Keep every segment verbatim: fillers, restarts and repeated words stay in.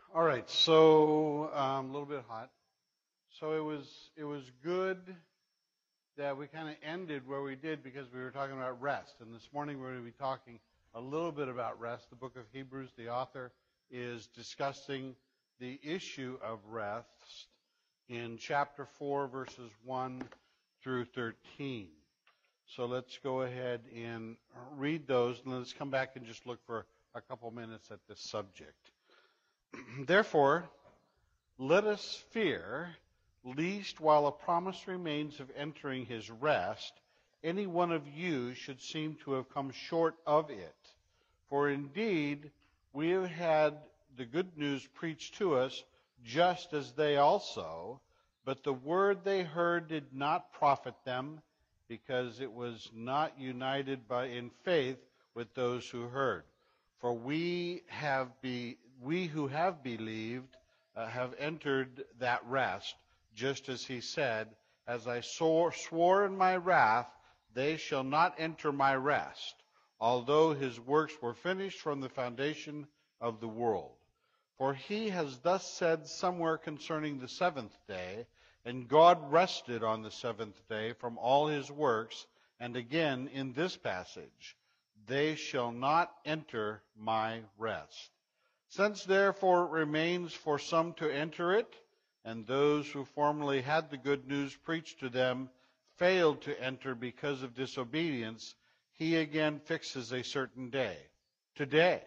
All right, so um, a little bit hot. So it was it was good that we kind of ended where we did because we were talking about rest. And this morning we're going to be talking a little bit about rest. The book of Hebrews, the author is discussing the issue of rest in chapter four, verses one through thirteen. So let's go ahead and read those, and let's come back and just look for a couple minutes at this subject. Therefore, let us fear, lest while a promise remains of entering his rest, any one of you should seem to have come short of it. For indeed, we have had the good news preached to us, just as they also, but the word they heard did not profit them, because it was not united by in faith with those who heard. For we have be we who have believed uh, have entered that rest, just as he said, as I swore, swore in my wrath, they shall not enter my rest, although his works were finished from the foundation of the world. For he has thus said somewhere concerning the seventh day, and God rested on the seventh day from all his works, and again in this passage, they shall not enter my rest. Since therefore it remains for some to enter it, and those who formerly had the good news preached to them failed to enter because of disobedience, he again fixes a certain day, today,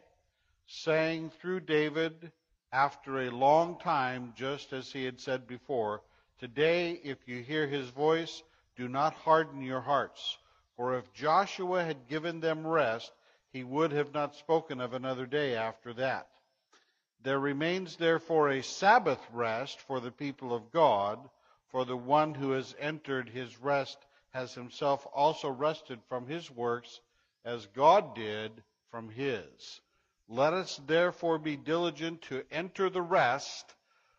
saying through David, after a long time, just as he had said before, today, if you hear his voice, do not harden your hearts. For if Joshua had given them rest, he would have not spoken of another day after that. There remains therefore a Sabbath rest for the people of God, for the one who has entered his rest has himself also rested from his works, as God did from his. Let us therefore be diligent to enter the rest,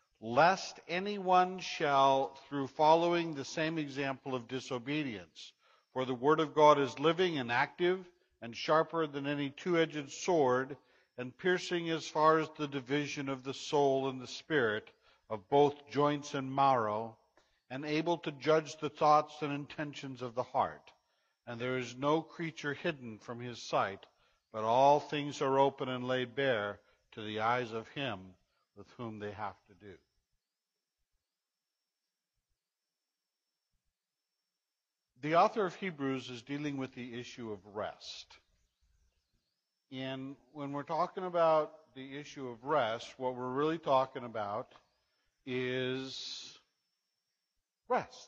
lest anyone shall, through following the same example of disobedience. For the word of God is living and active, and sharper than any two-edged sword, and piercing as far as the division of the soul and the spirit, of both joints and marrow, and able to judge the thoughts and intentions of the heart. And there is no creature hidden from his sight, but all things are open and laid bare to the eyes of him with whom they have to do. The author of Hebrews is dealing with the issue of rest. And when we're talking about the issue of rest, what we're really talking about is rest,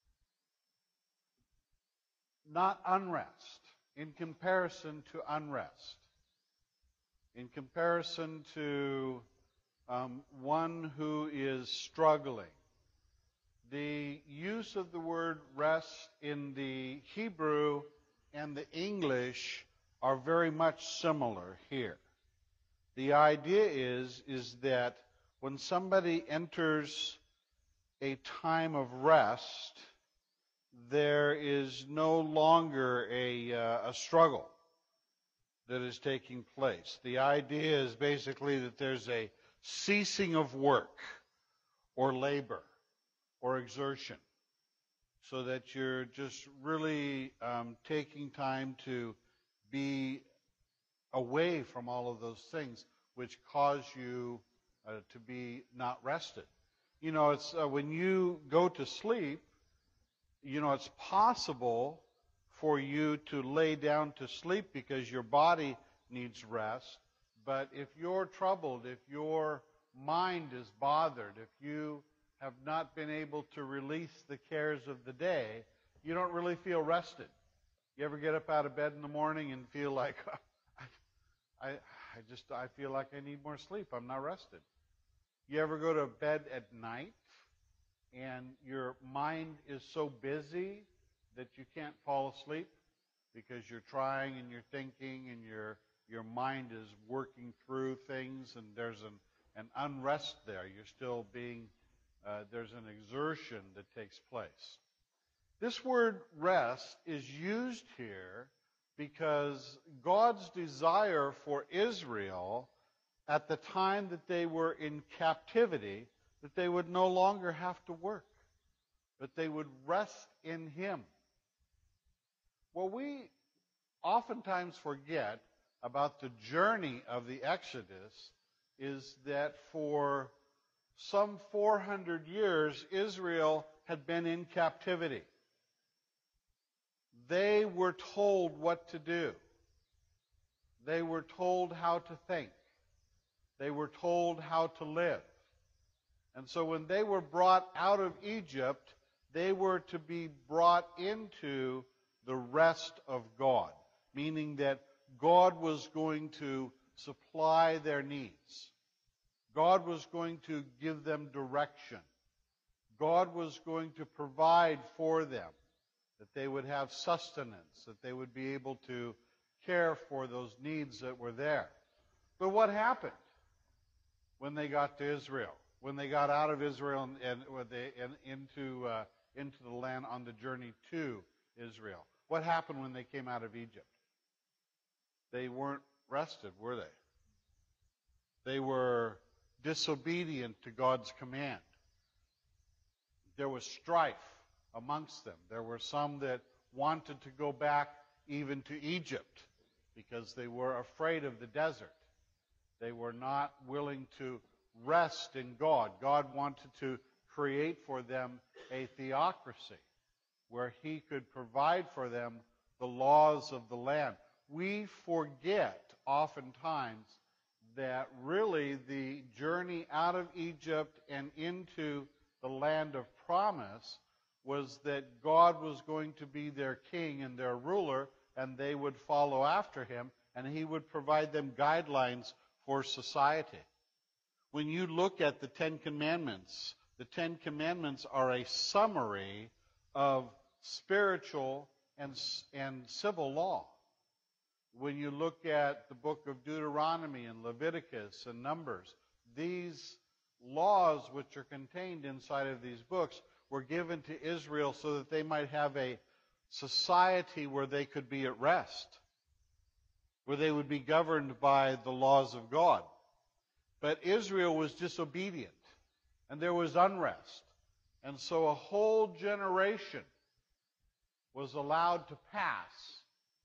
not unrest, in comparison to unrest, in comparison to um, one who is struggling. The use of the word rest in the Hebrew and the English are very much similar here. The idea is, is that when somebody enters a time of rest, there is no longer a, uh, a struggle that is taking place. The idea is basically that there's a ceasing of work or labor or exertion, so that you're just really um, taking time to be away from all of those things which cause you uh, to be not rested. You know, it's uh, when you go to sleep, you know, it's possible for you to lay down to sleep because your body needs rest. But if you're troubled, if your mind is bothered, if you have not been able to release the cares of the day, you don't really feel rested. You ever get up out of bed in the morning and feel like, I, I just, I feel like I need more sleep. I'm not rested. You ever go to bed at night and your mind is so busy that you can't fall asleep because you're trying and you're thinking and your your mind is working through things and there's an, an unrest there. You're still being, uh, there's an exertion that takes place. This word rest is used here because God's desire for Israel at the time that they were in captivity, that they would no longer have to work, but they would rest in Him. Well, we oftentimes forget about the journey of the Exodus is that for some four hundred years, Israel had been in captivity. They were told what to do. They were told how to think. They were told how to live. And so when they were brought out of Egypt, they were to be brought into the rest of God, meaning that God was going to supply their needs. God was going to give them direction. God was going to provide for them, that they would have sustenance, that they would be able to care for those needs that were there. But what happened when they got to Israel? When they got out of Israel and, and, they, and into, uh, into the land on the journey to Israel? What happened when they came out of Egypt? They weren't rested, were they? They were disobedient to God's command. There was strife amongst them. There were some that wanted to go back even to Egypt because they were afraid of the desert. They were not willing to rest in God. God wanted to create for them a theocracy where He could provide for them the laws of the land. We forget oftentimes that really the journey out of Egypt and into the land of promise was that God was going to be their king and their ruler, and they would follow after Him, and He would provide them guidelines for society. When you look at the Ten Commandments, the Ten Commandments are a summary of spiritual and, and civil law. When you look at the book of Deuteronomy and Leviticus and Numbers, these laws which are contained inside of these books were given to Israel so that they might have a society where they could be at rest, where they would be governed by the laws of God. But Israel was disobedient, and there was unrest. And so a whole generation was allowed to pass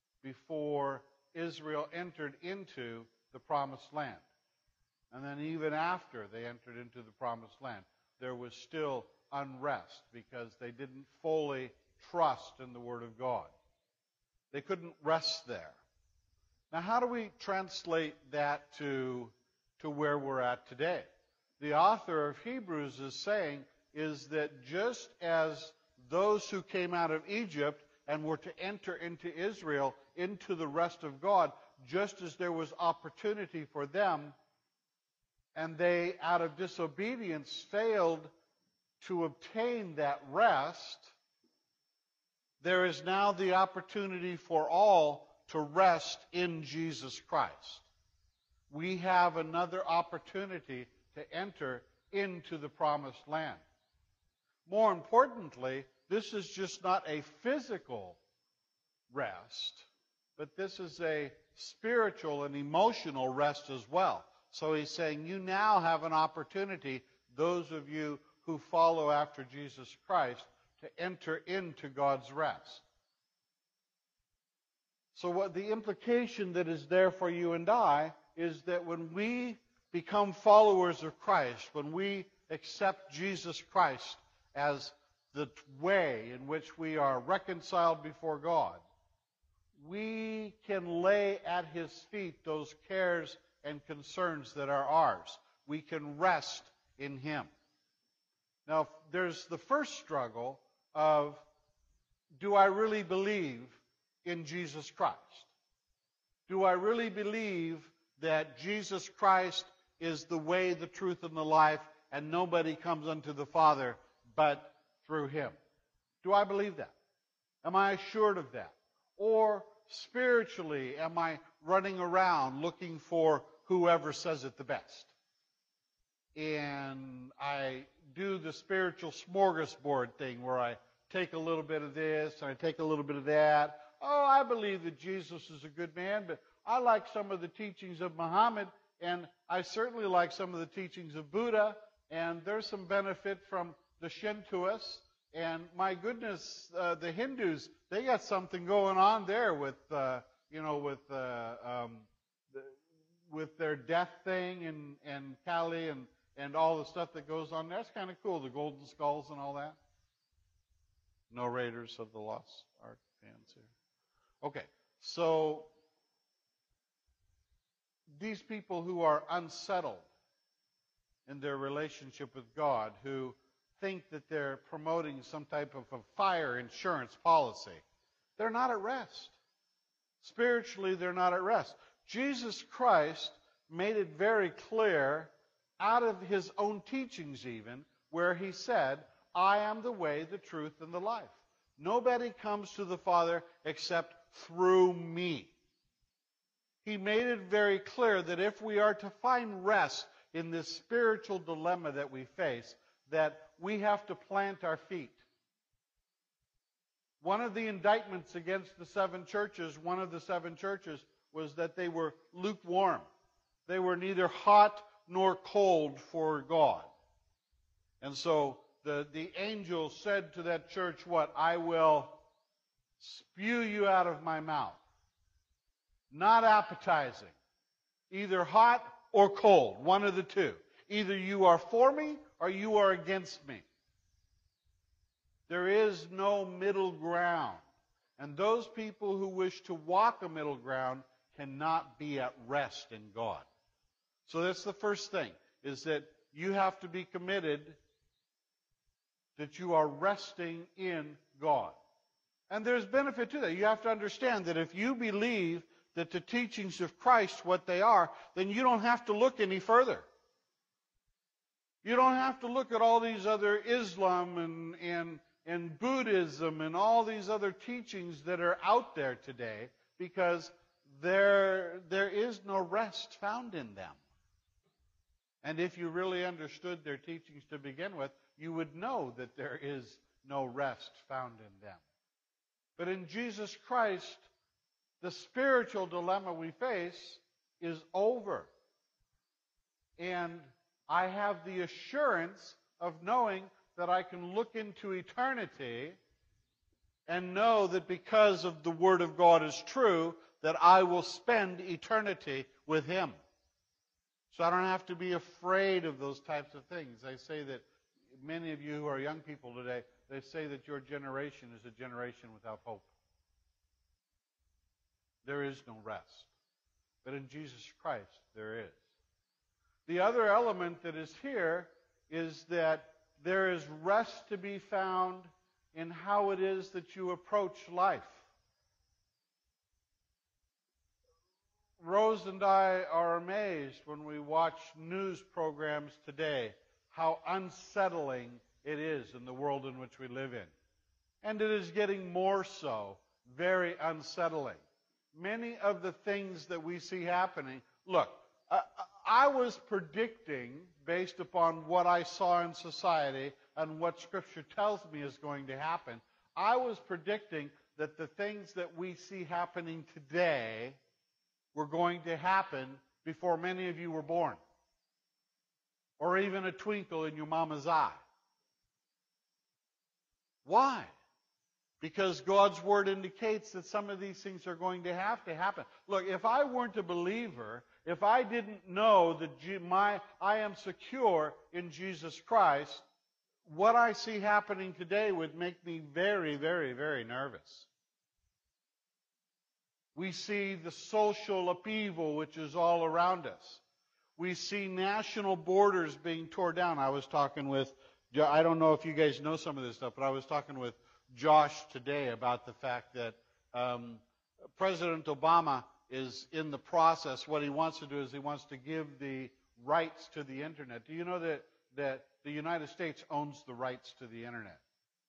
before Israel entered into the promised land. And then even after they entered into the promised land, there was still unrest because they didn't fully trust in the Word of God. They couldn't rest there. Now, how do we translate that to, to where we're at today? The author of Hebrews is saying is that just as those who came out of Egypt and were to enter into Israel, into the rest of God, just as there was opportunity for them, and they, out of disobedience, failed to obtain that rest, there is now the opportunity for all to rest in Jesus Christ. We have another opportunity to enter into the promised land. More importantly, this is just not a physical rest, but this is a spiritual and emotional rest as well. So he's saying you now have an opportunity, those of you who follow after Jesus Christ, to enter into God's rest. So what the implication that is there for you and I is that when we become followers of Christ, when we accept Jesus Christ as the way in which we are reconciled before God, we can lay at His feet those cares and concerns that are ours. We can rest in Him. Now, there's the first struggle of, do I really believe in Jesus Christ? Do I really believe that Jesus Christ is the way, the truth, and the life, and nobody comes unto the Father but through Him? Do I believe that? Am I assured of that? Or spiritually, am I running around looking for whoever says it the best? And I do the spiritual smorgasbord thing where I take a little bit of this and I take a little bit of that. Oh, I believe that Jesus is a good man, but I like some of the teachings of Muhammad, And I certainly like some of the teachings of Buddha, and there's some benefit from the Shintoists. And my goodness, uh, the Hindus, they got something going on there with, uh, you know, with uh, um, the, with their death thing and, and Kali and, and all the stuff that goes on. That's kind of cool, the golden skulls and all that. No Raiders of the Lost Ark fans here. Okay, so these people who are unsettled in their relationship with God, who think that they're promoting some type of a fire insurance policy, they're not at rest. Spiritually, they're not at rest. Jesus Christ made it very clear, out of his own teachings even, where he said, I am the way, the truth, and the life. Nobody comes to the Father except through me. He made it very clear that if we are to find rest in this spiritual dilemma that we face, that we have to plant our feet. One of the indictments against the seven churches, one of the seven churches, was that they were lukewarm. They were neither hot nor cold for God. And so the, the angel said to that church, what? I will spew you out of my mouth. Not appetizing. Either hot or cold. One of the two. Either you are for me or you are against me. There is no middle ground. And those people who wish to walk a middle ground cannot be at rest in God. So that's the first thing, is that you have to be committed that you are resting in God. And there's benefit to that. You have to understand that if you believe that the teachings of Christ, what they are, then you don't have to look any further. You don't have to look at all these other Islam and, and, and Buddhism and all these other teachings that are out there today, because there, there is no rest found in them. And if you really understood their teachings to begin with, you would know that there is no rest found in them. But in Jesus Christ, the spiritual dilemma we face is over. And I have the assurance of knowing that I can look into eternity and know that because of the Word of God is true, that I will spend eternity with Him. So I don't have to be afraid of those types of things. I say that many of you who are young people today, they say that your generation is a generation without hope. There is no rest. But in Jesus Christ, there is. The other element that is here is that there is rest to be found in how it is that you approach life. Rose and I are amazed when we watch news programs today how unsettling it is in the world in which we live in. And it is getting more so, very unsettling. Many of the things that we see happening, look, I, I was predicting, based upon what I saw in society and what Scripture tells me is going to happen, I was predicting that the things that we see happening today were going to happen before many of you were born, or even a twinkle in your mama's eye. Why? Because God's Word indicates that some of these things are going to have to happen. Look, if I weren't a believer, if I didn't know that my, I am secure in Jesus Christ, what I see happening today would make me very, very, very nervous. We see the social upheaval which is all around us. We see national borders being torn down. I was talking with, I don't know if you guys know some of this stuff, but I was talking with Josh today about the fact that um, President Obama is in the process. What he wants to do is he wants to give the rights to the Internet. Do you know that, that the United States owns the rights to the Internet?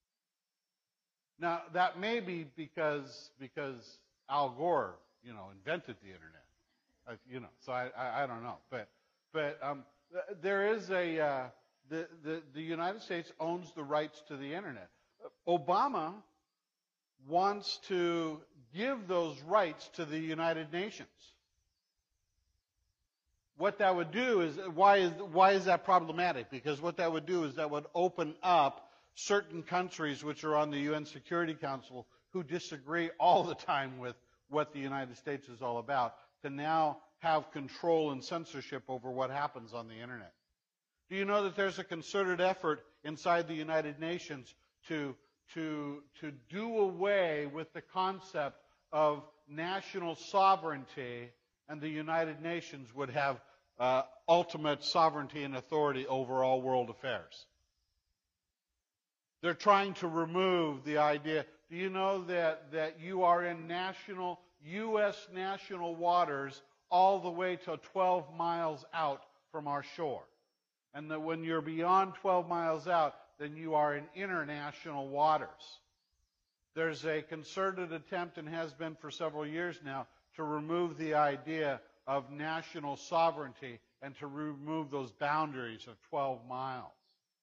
Now, that may be because because Al Gore, you know, invented the Internet. Uh, you know, so I, I, I don't know. But but um, th- there is a uh, the, the the United States owns the rights to the Internet. Obama wants to give those rights to the United Nations. what that would do is, why is, why is that problematic? Because what that would do is that would open up certain countries which are on the U N Security Council who disagree all the time with what the United States is all about, to now have control and censorship over what happens on the internet. Do you know that there's a concerted effort inside the United Nations to, to, to do away with the concept of national sovereignty, and the United Nations would have uh, ultimate sovereignty and authority over all world affairs? They're trying to remove the idea. Do you know that, that you are in national, U S national waters all the way to twelve miles out from our shore? And that when you're beyond twelve miles out, then you are in international waters. There's a concerted attempt, and has been for several years now, to remove the idea of national sovereignty and to remove those boundaries of twelve miles.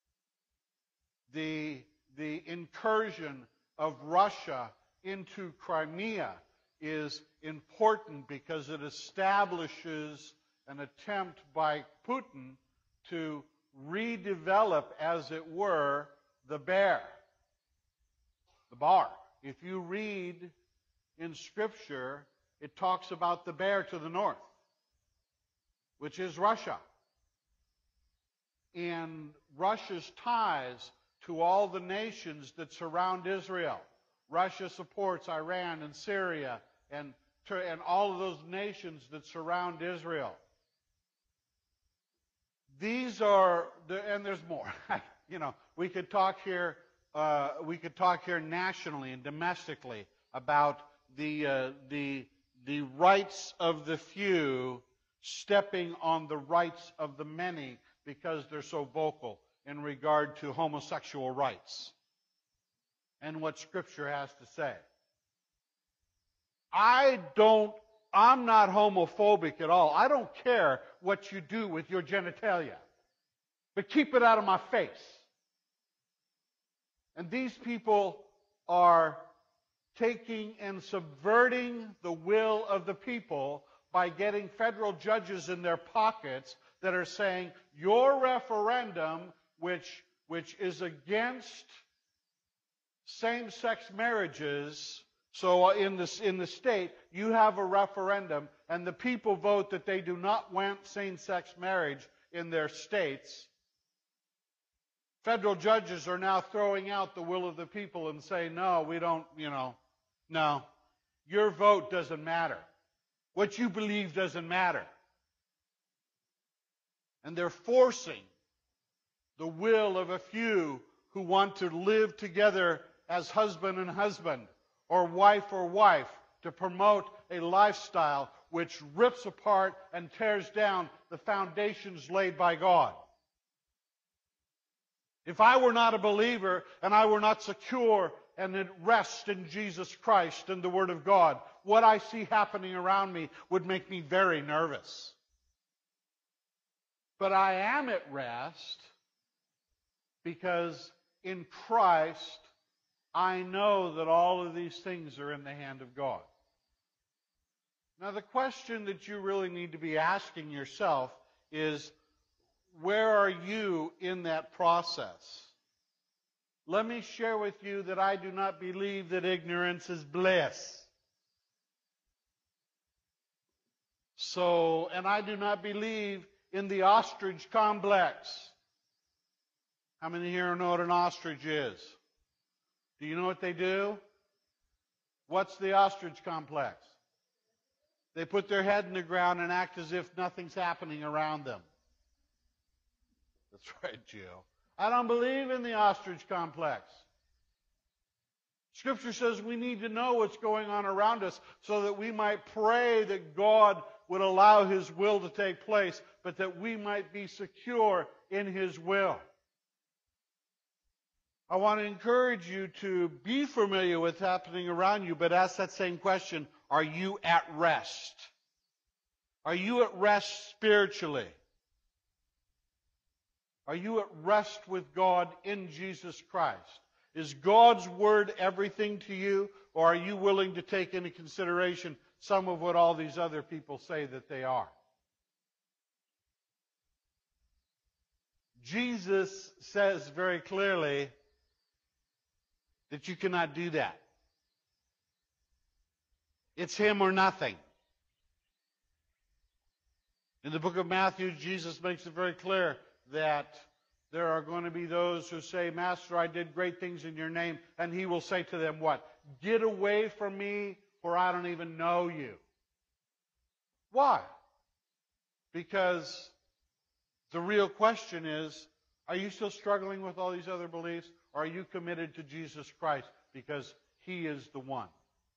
The, the incursion of Russia into Crimea is important because it establishes an attempt by Putin to redevelop, as it were, the bear, the bar. If you read in Scripture, it talks about the bear to the north, which is Russia. And Russia's ties to all the nations that surround Israel. Russia supports Iran and Syria and, and all of those nations that surround Israel. These are, and there's more. You know, we could talk here, uh, we could talk here nationally and domestically about the, uh, the, the rights of the few stepping on the rights of the many because they're so vocal in regard to homosexual rights and what Scripture has to say. I don't, I'm not homophobic at all. I don't care what you do with your genitalia, but keep it out of my face. And these people are taking and subverting the will of the people by getting federal judges in their pockets that are saying, your referendum, which, which is against same-sex marriages, so in, this, in the state, you have a referendum, and the people vote that they do not want same-sex marriage in their states. Federal judges are now throwing out the will of the people and saying, no, we don't, you know, no, your vote doesn't matter. What you believe doesn't matter. And they're forcing the will of a few who want to live together as husband and husband, or wife or wife, to promote a lifestyle which rips apart and tears down the foundations laid by God. If I were not a believer and I were not secure and at rest in Jesus Christ and the Word of God, what I see happening around me would make me very nervous. But I am at rest because in Christ I know that all of these things are in the hand of God. Now, the question that you really need to be asking yourself is, where are you in that process? Let me share with you that I do not believe that ignorance is bliss. So, and I do not believe in the ostrich complex. How many here know what an ostrich is? Do you know what they do? What's the ostrich complex? They put their head in the ground and act as if nothing's happening around them. That's right, Gio. I don't believe in the ostrich complex. Scripture says we need to know what's going on around us so that we might pray that God would allow His will to take place, but that we might be secure in His will. I want to encourage you to be familiar with what's happening around you, but ask that same question, are you at rest? Are you at rest spiritually? Are you at rest with God in Jesus Christ? Is God's Word everything to you, or are you willing to take into consideration some of what all these other people say that they are? Jesus says very clearly that you cannot do that. It's him or nothing. In the book of Matthew, Jesus makes it very clear that there are going to be those who say, Master, I did great things in your name. And he will say to them, what? Get away from me, for I don't even know you. Why? Because the real question is, are you still struggling with all these other beliefs? Or are you committed to Jesus Christ because he is the one?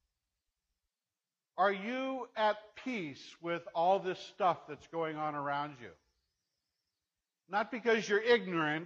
Are you at peace with all this stuff that's going on around you? Not because you're ignorant,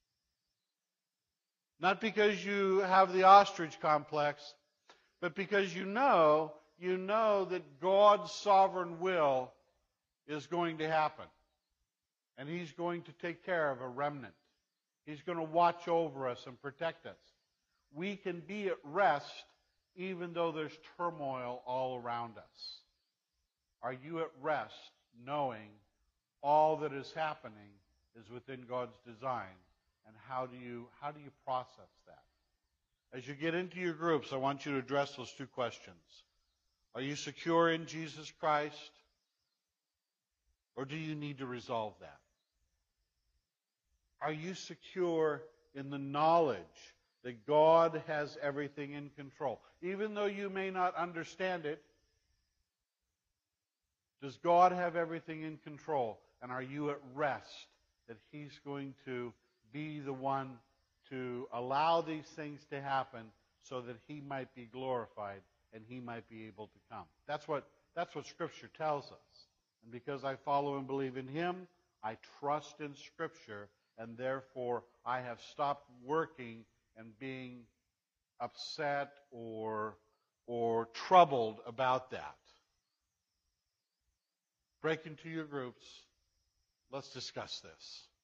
not because you have the ostrich complex, but because you know, you know that God's sovereign will is going to happen. And he's going to take care of a remnant. He's going to watch over us and protect us. We can be at rest even though there's turmoil all around us. Are you at rest knowing all that is happening is within God's design? And how do you how do you process that? As you get into your groups, I want you to address those two questions. Are you secure in Jesus Christ? Or do you need to resolve that? Are you secure in the knowledge that God has everything in control? Even though you may not understand it, does God have everything in control? And are you at rest that he's going to be the one to allow these things to happen so that he might be glorified and he might be able to come? That's what, that's what Scripture tells us. And because I follow and believe in him, I trust in Scripture, and therefore I have stopped working and being upset or, or troubled about that. Break into your groups. Let's discuss this.